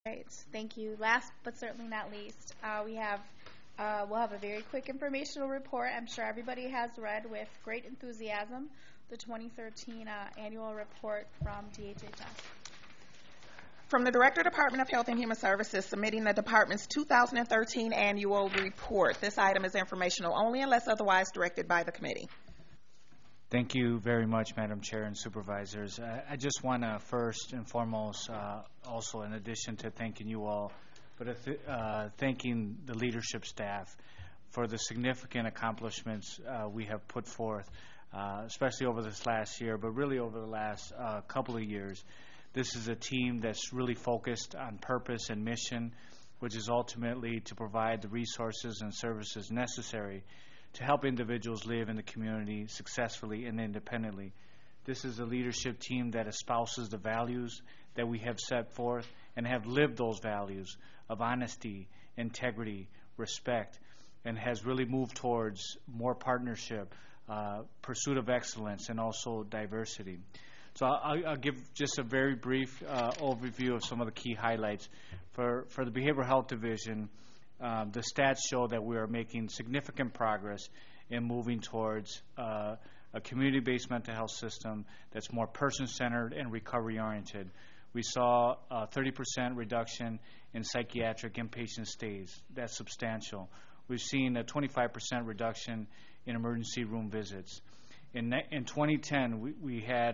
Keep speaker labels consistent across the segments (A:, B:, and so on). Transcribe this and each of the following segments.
A: Right. Thank you. Last but certainly not least, we'll have a very quick informational report. I'm sure everybody has read with great enthusiasm the 2013 annual report from DHHS.
B: From the Director, Department of Health and Human Services, submitting the Department's 2013 annual report. This item is informational only unless otherwise directed by the committee.
C: Thank you very much, Madam Chair and Supervisors. I just want to first and foremost, also in addition to thanking you all, but thanking the leadership staff for the significant accomplishments we have put forth, especially over this last year, but really over the last couple of years. This is a team that's really focused on purpose and mission, which is ultimately to provide the resources and services necessary to help individuals live in the community successfully and independently. This is a leadership team that espouses the values that we have set forth and have lived those values of honesty, integrity, respect, and has really moved towards more partnership, pursuit of excellence, and also diversity. So I'll give just a very brief overview of some of the key highlights. For the Behavioral Health Division, the stats show that we are making significant progress in moving towards a community-based mental health system that's more person-centered and recovery-oriented. We saw a 30% reduction in psychiatric inpatient stays. That's substantial. We've seen a 25% reduction in emergency room visits. In 2010, we had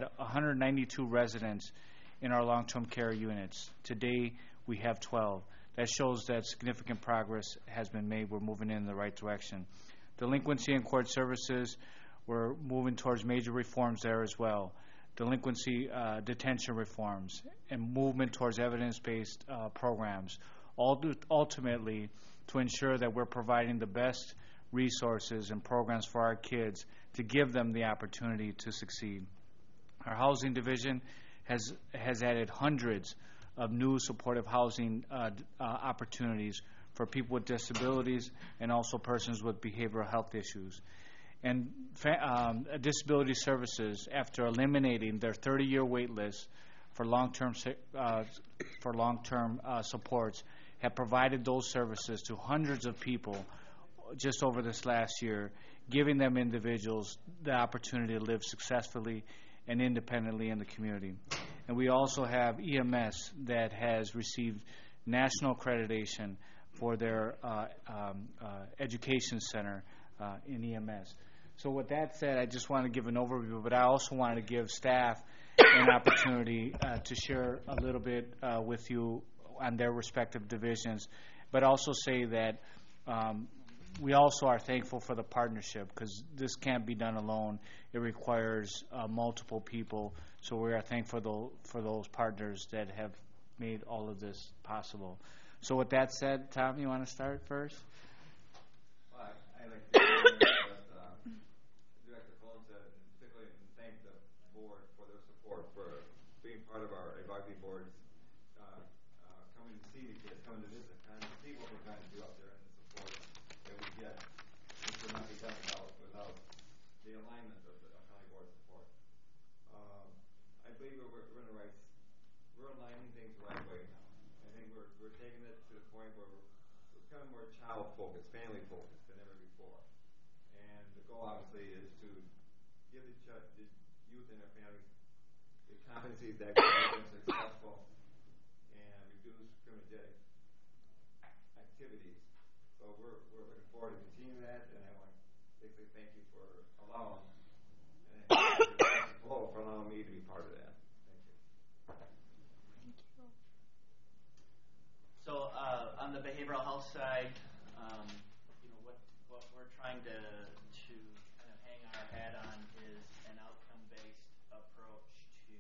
C: 192 residents in our long-term care units. Today, we have 12. That shows that significant progress has been made. We're moving in the right direction. Delinquency and court services, we're moving towards major reforms there as well. Delinquency detention reforms and movement towards evidence-based programs, all ultimately to ensure that we're providing the best resources and programs for our kids to give them the opportunity to succeed. Our housing division has added hundreds of new supportive housing opportunities for people with disabilities and also persons with behavioral health issues. And disability services, after eliminating their 30-year wait list for long-term supports, have provided those services to hundreds of people just over this last year, giving them individuals the opportunity to live successfully and independently in the community. And we also have EMS that has received national accreditation for their education center in EMS. So with that said, I just want to give an overview, but I also wanted to give staff an opportunity to share a little bit with you on their respective divisions, but also say that we also are thankful for the partnership because this can't be done alone. It requires multiple people, so we are thankful for those partners that have made all of this possible. So with that said, Tom, you want to start first?
D: Well, I'd like to Director Colza, and particularly thank the board for their support, for being part of our advisory boards, coming to see the kids, coming to visit, and see what we're trying to do out there and the support that we get. This would not be done without the alignment of the county board support. I believe we're aligning things the right way now. I think we're taking it to the point where we're becoming more child-focused, family-focused than ever before. And the goal, obviously, is to give the youth and their families the competencies that can make them successful and reduce criminogenic activities. So we're looking forward to continuing that, and I want to basically thank you for allowing me to be part of that. Thank you.
E: So on the behavioral health side, what we're trying to kind of hang our hat on is an outcome-based approach to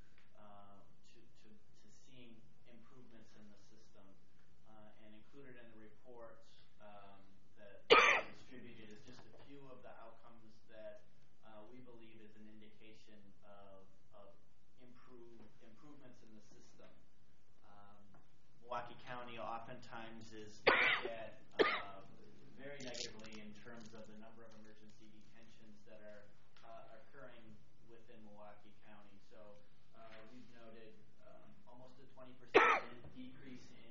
E: seeing improvements in the system, and included in the reports that distributed is just a few of the outcomes that we believe is an indication of improvements in the system. Milwaukee County oftentimes is looked at very negatively in terms of the number of emergency detentions that are occurring within Milwaukee County. So we've noted almost a 20% decrease in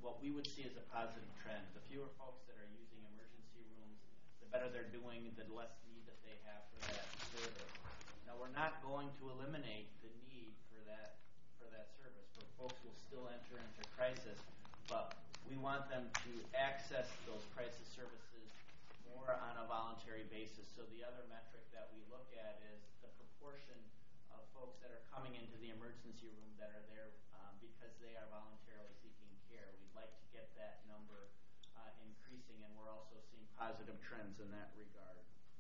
E: what we would see as a positive trend. The fewer folks that are using emergency rooms, the better they're doing, the less need that they have for that service. Now, we're not going to eliminate the need for that service, but folks will still enter into crisis, but we want them to access those crisis services more on a voluntary basis. So the other metric that we look at is the proportion of folks that are coming into the emergency room that are there because they are voluntarily seeking care. We'd like to get that number increasing, and we're also seeing positive trends in that regard.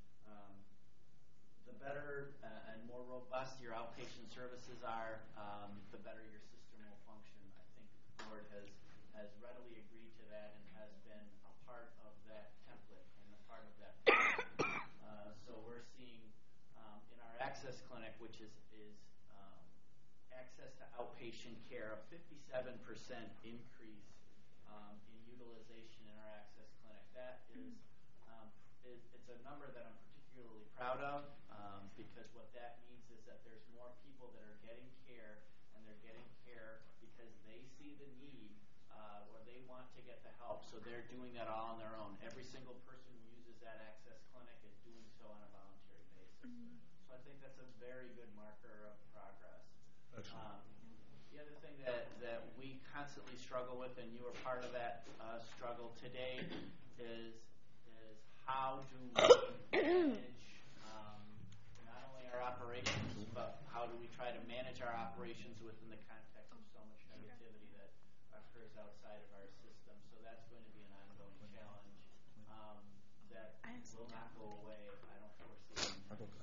E: The better and more robust your outpatient services are, the better your system will function. I think the board has readily agreed to that and has been a part of that template and a part of that program. So we're seeing in our access clinic, which is access to outpatient care, a 57% increase in utilization in our access clinic. That is it's a number that I'm particularly proud of because what that means is that there's more people that are getting care, and they're getting care because they see the need or they want to get the help. So they're doing that all on their own. Every single person who uses that access clinic is doing so on a voluntary basis. So I think that's a very good marker of progress. The other thing that we constantly struggle with, and you are part of that struggle today, is how do we manage not only our operations, but how do we try to manage our operations within the context of so much negativity that occurs outside of our system. So that's going to be an ongoing challenge that will not go away. I don't foresee.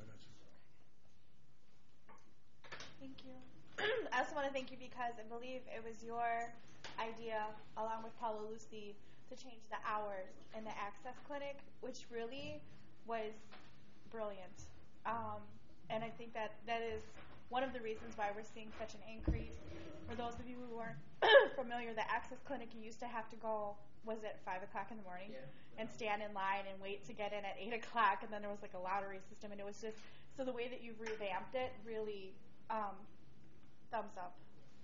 A: Thank you. I also want to thank you because I believe it was your idea, along with Paula Lucy, to change the hours in the access clinic, which really was brilliant. And I think that is one of the reasons why we're seeing such an increase. For those of you who aren't familiar, the access clinic, you used to have to go, was it 5 o'clock in the morning? Yeah. And stand in line and wait to get in at 8 o'clock, and then there was like a lottery system, and it was just, so the way that you've revamped it, really thumbs up.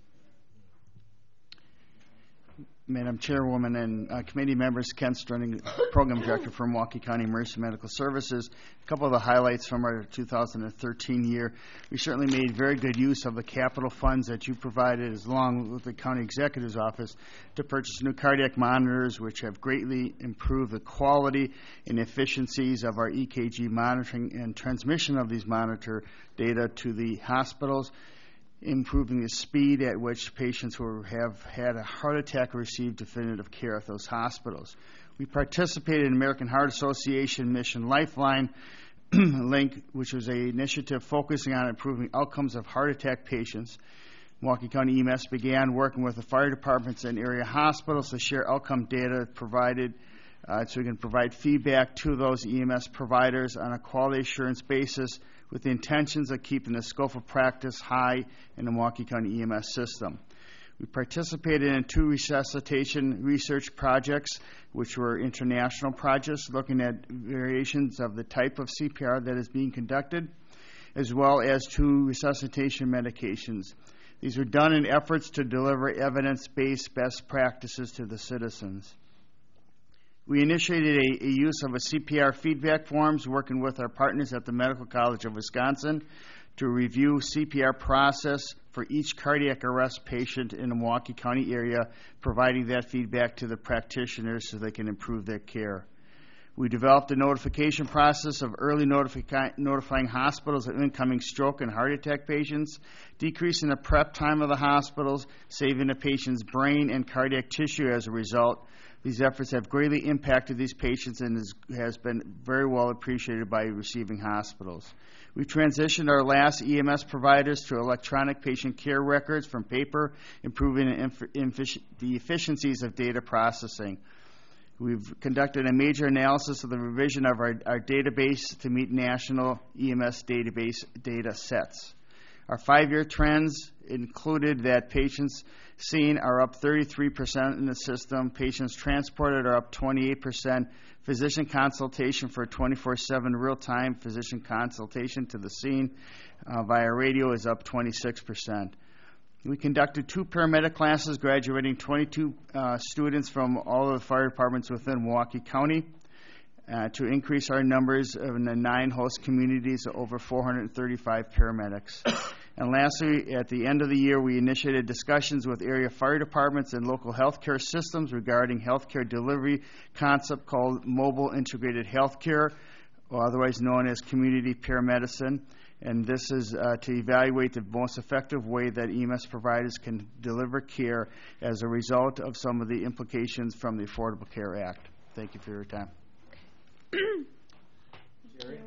F: Madam Chairwoman and committee members, Ken Strunning, Program Director for Milwaukee County Emergency Medical Services. A couple of the highlights from our 2013 year. We certainly made very good use of the capital funds that you provided, along with the County Executive's Office, to purchase new cardiac monitors, which have greatly improved the quality and efficiencies of our EKG monitoring and transmission of these monitor data to the hospitals, improving the speed at which patients who have had a heart attack receive definitive care at those hospitals. We participated in American Heart Association Mission Lifeline Link, which was an initiative focusing on improving outcomes of heart attack patients. Milwaukee County EMS began working with the fire departments and area hospitals to share outcome data provided so we can provide feedback to those EMS providers on a quality assurance basis with the intentions of keeping the scope of practice high in the Milwaukee County EMS system. We participated in 2 resuscitation research projects, which were international projects looking at variations of the type of CPR that is being conducted, as well as 2 resuscitation medications. These were done in efforts to deliver evidence-based best practices to the citizens. We initiated a use of a CPR feedback forms, working with our partners at the Medical College of Wisconsin to review CPR process for each cardiac arrest patient in the Milwaukee County area, providing that feedback to the practitioners so they can improve their care. We developed a notification process of early notifying hospitals of incoming stroke and heart attack patients, decreasing the prep time of the hospitals, saving the patient's brain and cardiac tissue as a result. These efforts have greatly impacted these patients and has been very well appreciated by receiving hospitals. We transitioned our last EMS providers to electronic patient care records from paper, improving the efficiencies of data processing. We've conducted a major analysis of the revision of our database to meet national EMS database data sets. Our 5-year trends included that patients seen are up 33% in the system, patients transported are up 28%, physician consultation for 24/7 real-time physician consultation to the scene via radio is up 26%. We conducted 2 paramedic classes, graduating 22 students from all of the fire departments within Milwaukee County to increase our numbers in the 9 host communities to over 435 paramedics. And lastly, at the end of the year, we initiated discussions with area fire departments and local healthcare systems regarding healthcare delivery concept called mobile integrated healthcare, or otherwise known as community paramedicine. And this is to evaluate the most effective way that EMS providers can deliver care as a result of some of the implications from the Affordable Care Act. Thank you for your time.
C: Jerry?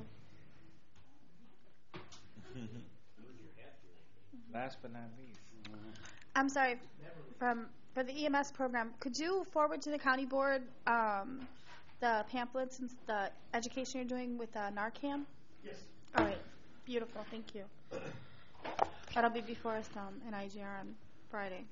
C: Last but not least.
A: I'm sorry, for the EMS program, could you forward to the county board the pamphlets and the education you're doing with Narcan?
B: Yes.
A: All right, beautiful, thank you. That'll be before us in IGR on Friday.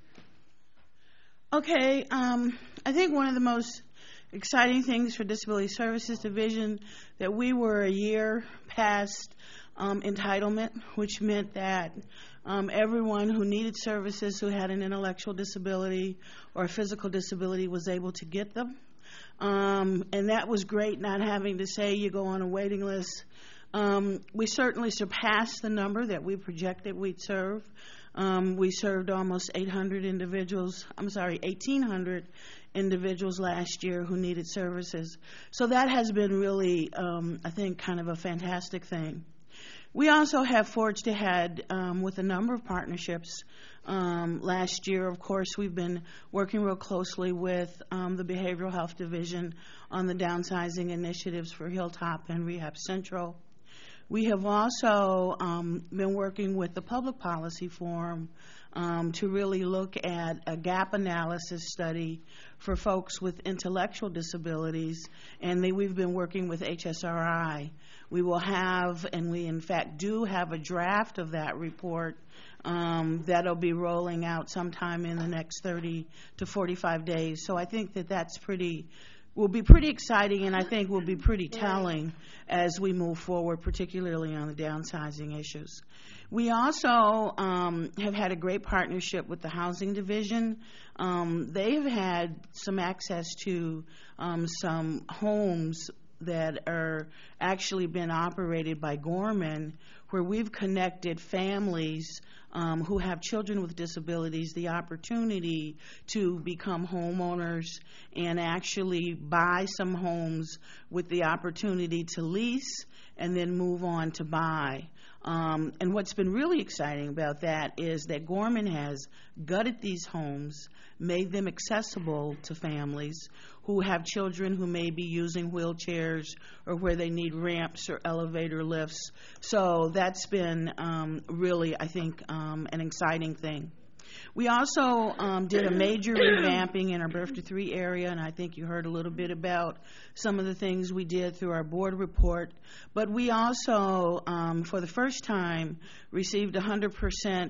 G: Okay, I think one of the most exciting things for Disability Services Division that we were a year past entitlement, which meant that everyone who needed services who had an intellectual disability or a physical disability was able to get them. And that was great, not having to say you go on a waiting list. We certainly surpassed the number that we projected we'd serve. We served almost 1,800 individuals last year who needed services. So that has been really, I think, kind of a fantastic thing. We also have forged ahead with a number of partnerships. Last year, of course, we've been working real closely with the Behavioral Health Division on the downsizing initiatives for Hilltop and Rehab Central. We have also been working with the Public Policy Forum to really look at a gap analysis study for folks with intellectual disabilities, and we've been working with HSRI. We will have, and we in fact do have, a draft of that report that'll be rolling out sometime in the next 30 to 45 days. So I think that that's will be pretty exciting, and I think will be pretty telling as we move forward, particularly on the downsizing issues. We also have had a great partnership with the Housing Division. They've had some access to some homes that are actually been operated by Gorman, where we've connected families who have children with disabilities the opportunity to become homeowners and actually buy some homes with the opportunity to lease and then move on to buy. And what's been really exciting about that is that Gorman has gutted these homes, made them accessible to families who have children who may be using wheelchairs or where they need ramps or elevator lifts. So that's been really, I think, an exciting thing. We also did a major revamping in our Birth to 3 area, and I think you heard a little bit about some of the things we did through our board report. But we also, for the first time, received 100%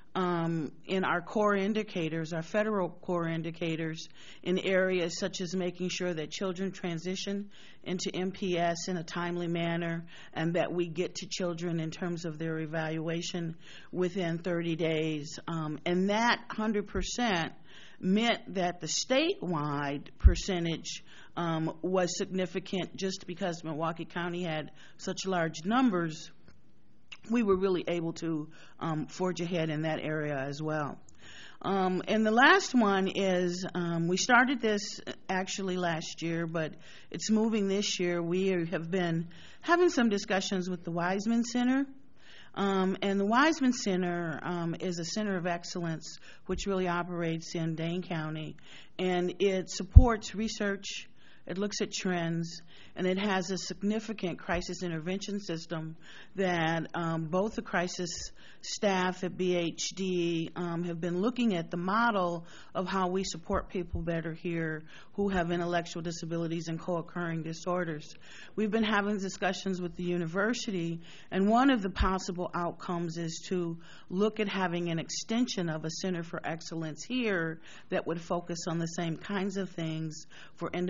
G: in our core indicators, our federal core indicators, in areas such as making sure that children transition into MPS in a timely manner and that we get to children in terms of their evaluation within 30 days. And that 100% meant that the statewide percentage was significant just because Milwaukee County had such large numbers. We were really able to forge ahead in that area as well. And the last one is, we started this actually last year, but it's moving this year. We have been having some discussions with the Wiseman Center. And the Wiseman Center is a center of excellence which really operates in Dane County. And it supports research, it looks at trends, and it has a significant crisis intervention system that both the crisis staff at BHD have been looking at the model of how we support people better here who have intellectual disabilities and co-occurring disorders. We've been having discussions with the university, and one of the possible outcomes is to look at having an extension of a center for excellence here that would focus on the same kinds of things for individuals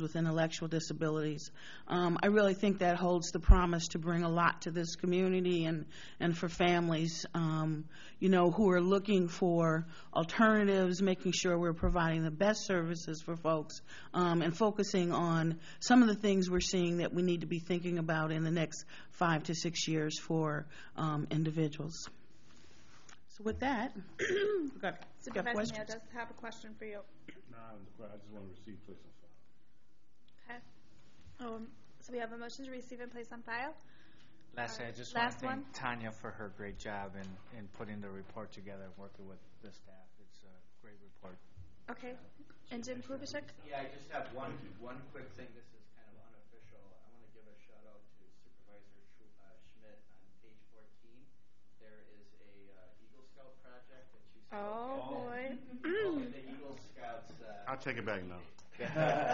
G: with intellectual disabilities. I really think that holds the promise to bring a lot to this community and for families, who are looking for alternatives, making sure we're providing the best services for folks, and focusing on some of the things we're seeing that we need to be thinking about in the next 5 to 6 years for individuals. So with that,
A: Supervisor Mayo does have a question for you.
H: No, I just want to receive, place on file.
A: Okay. So we have a motion to receive and place on file.
C: Lastly, I just want to thank Tanya for her great job in putting the report together and working with the staff. It's a great report.
A: Okay. And Jim Kubishek?
E: Yeah, I just have one quick thing. This is kind of unofficial. I want to give a shout out to Supervisor Schmidt on page 14. There is a Eagle Scout project that you saw.
A: Oh, boy.
E: The Eagle Scouts.
H: I'll take it back now.
E: So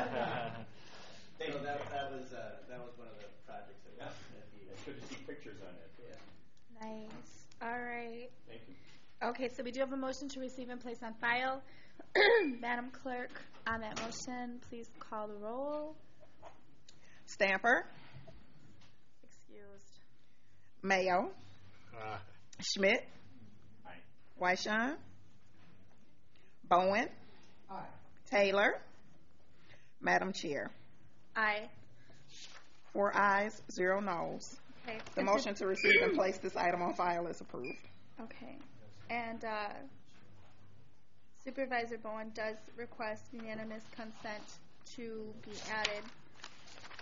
E: that was one of the projects that was at the. It's good to see pictures on it. Yeah.
A: Nice. All right.
H: Thank you.
A: Okay, so we do have a motion to receive and place on file. Madam Clerk, on that motion, please call the roll.
B: Stamper,
A: Excused.
B: Mayo, Schmidt,
H: Aye.
B: Wyshawn, Bowen, Taylor, Madam Chair.
A: Aye.
B: 4 ayes, 0 noes.
A: Okay.
B: The motion to receive and place this item on file is approved.
A: Okay. And Supervisor Bowen does request unanimous consent to be added